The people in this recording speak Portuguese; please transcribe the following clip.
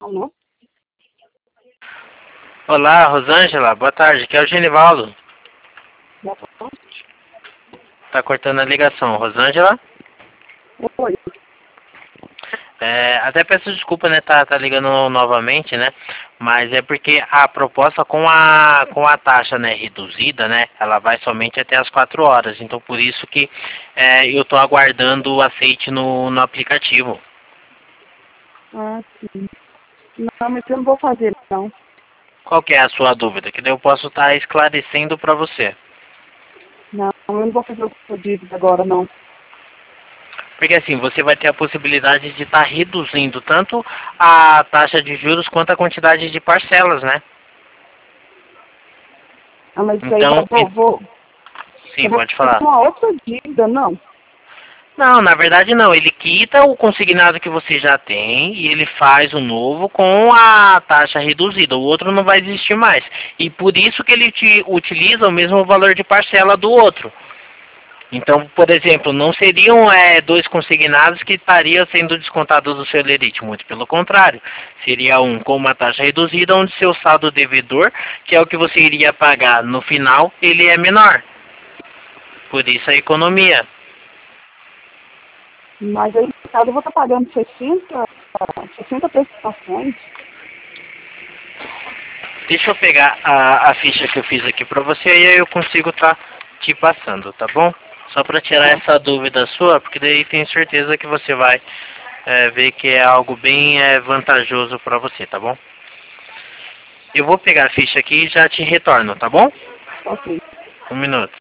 Alô? Olá, Rosângela, boa tarde, aqui é o Genivaldo. Boa tarde. Tá cortando a ligação, Rosângela? Oi. Até peço desculpa, né, tá ligando novamente, né, mas é porque a proposta com a taxa, né, reduzida, né, ela vai somente até as 4 horas, então por isso que eu tô aguardando o aceite no aplicativo. Ah, sim. Não, mas eu não vou fazer, não. Qual que é a sua dúvida? Que daí eu posso estar esclarecendo para você. Não, eu não vou fazer o pedido agora, não. Porque assim, você vai ter a possibilidade de estar reduzindo tanto a taxa de juros quanto a quantidade de parcelas, né? Ah, mas isso aí Então, sim, eu vou pode fazer falar. uma outra dívida, não. Não, na verdade não. Ele quita o consignado que você já tem e ele faz o novo com a taxa reduzida. O outro não vai existir mais. E por isso que ele utiliza o mesmo valor de parcela do outro. Então, por exemplo, não seriam dois consignados que estariam sendo descontados do seu lerite, muito pelo contrário. Seria um com uma taxa reduzida, onde seu saldo devedor, que é o que você iria pagar no final, ele é menor. Por isso a economia. Mas aí, no caso, eu vou estar pagando 60 prestações. Deixa eu pegar a ficha que eu fiz aqui para você e aí eu consigo estar te passando, tá bom? Só para tirar Tá. essa dúvida sua, porque daí tenho certeza que você vai ver que é algo bem vantajoso para você, tá bom? Eu vou pegar a ficha aqui e já te retorno, tá bom? Ok. 1 minuto.